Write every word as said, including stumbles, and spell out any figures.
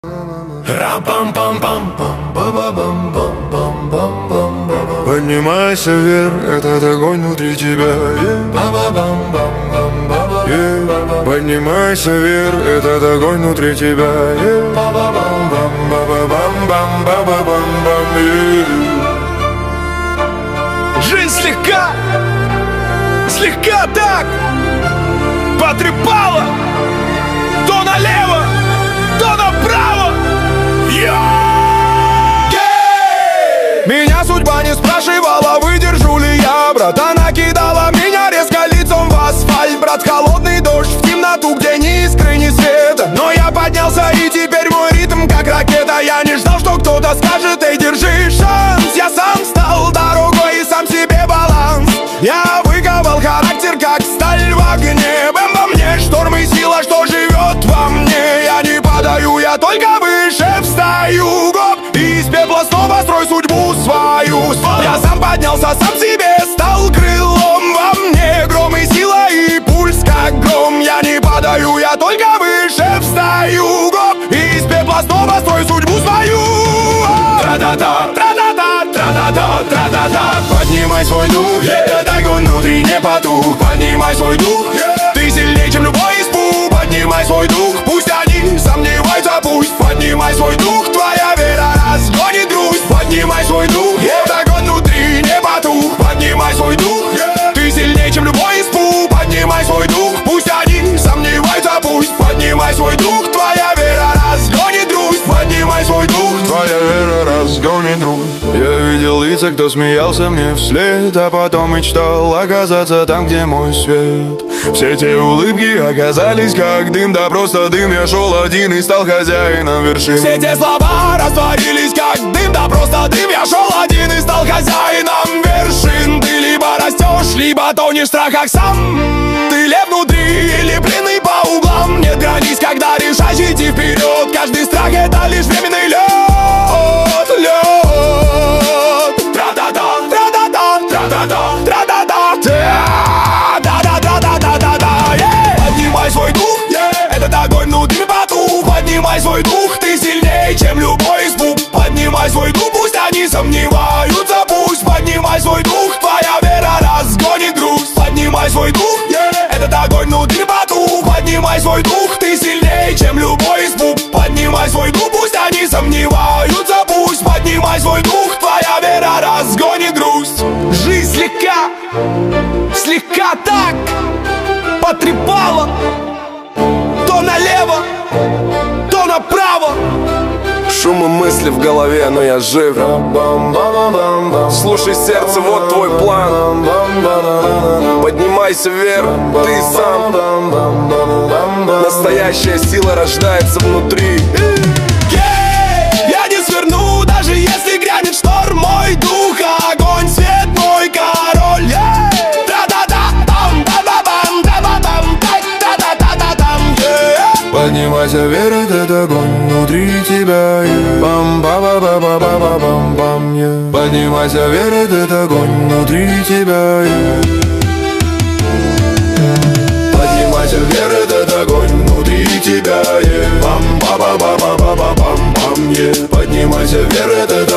Поднимайся вверх, этот огонь внутри тебя. Yeah. Поднимайся вверх, этот огонь внутри тебя. Yeah. Жизнь слегка, слегка так потрепала. То налево, то направо. Меня судьба не спрашивала, выдержу ли я. Брат, она кидала меня резко лицом в асфальт. Брат, холодный дождь в темноту, где ни искры, ни света. Но я поднялся, и теперь мой ритм как ракета. Я не ждал, что кто-то скажет: эй, держи шанс. Я сам стал дорогой и сам себе баланс. Я выковал характер, как сталь в огне. Бэм во мне шторм и сила, что живет во мне. Я не падаю, я только выше встаю. Гоп, и из пепла снова строй судьбу свою. Я сам поднялся, сам себе стал крылом. Во мне гром и сила, и пульс как гром. Я не падаю, я только выше встаю. Гоп, и из пепла снова строй судьбу свою. Тра-да-да, тра-да-да, тра-да-да, тра-да-да. Поднимай свой дух, этот огонь внутри не потух. Поднимай свой дух, ты сильнее, чем любой испуг. Поднимай свой дух, пусть они сомневаются, пусть. Поднимай свой дух, твоя вера разгонит грусть. Поднимай свой дух, этот огонь внутри не потух. Поднимай свой дух, ты сильнее, чем любой испуг. Поднимай свой дух, пусть они сомневаются, пусть. Поднимай свой дух, твоя вера разгонит грусть. Поднимай свой дух, твоя вера разгонит грусть. Я видел лица, кто смеялся мне вслед, а потом мечтал оказаться там, где мой свет. Все те улыбки оказались как дым, да просто дым. Я шел один и стал хозяином вершин. Все те слова растворились как дым, да просто дым. Я шел один и стал хозяином вершин. Ты либо растешь, либо тонешь в страхах сам. Ты лев внутри или пленный по углам. Нет границ, когда решаешь идти вперед. Каждый страх — это лишь временный лед. Лед. Тра-да-да, тра-да-да, тра-да-да, тра-да-да, да-да-да-да-да-да. Поднимай свой дух, этот огонь внутри потух. Поднимай свой дух, ты сильнее, чем любой испуг. Поднимай свой дух, пусть они сомневаются, пусть. Поднимай свой дух, твоя вера разгонит грусть. Поднимай свой дух, этот огонь внутри потух. Поднимай свой дух, ты сильнее, чем любой испуг. Поднимай свой дух, пусть они сомневаются, пусть. Поднимай свой дух, твоя вера разгонит грусть. Жизнь слегка, слегка так потрепала. То налево, то направо. Шум и мысли в голове, но я жив. Слушай сердце, вот твой план. Поднимайся вверх, ты сам. Настоящая сила рождается внутри. Я не сверну, даже если грянет шторм. Мой дух, огонь, свет, мой король. Поднимайся вверх, этот огонь внутри тебя. Бам-ба-ба-ба-ба-ба-бам-бам. Поднимайся вверх, этот огонь внутри тебя. Поднимайся вверх, этот огонь внутри тебя. Бам-ба-ба-ба-ба-ба-бам-бам. Поднимайся вверх, этот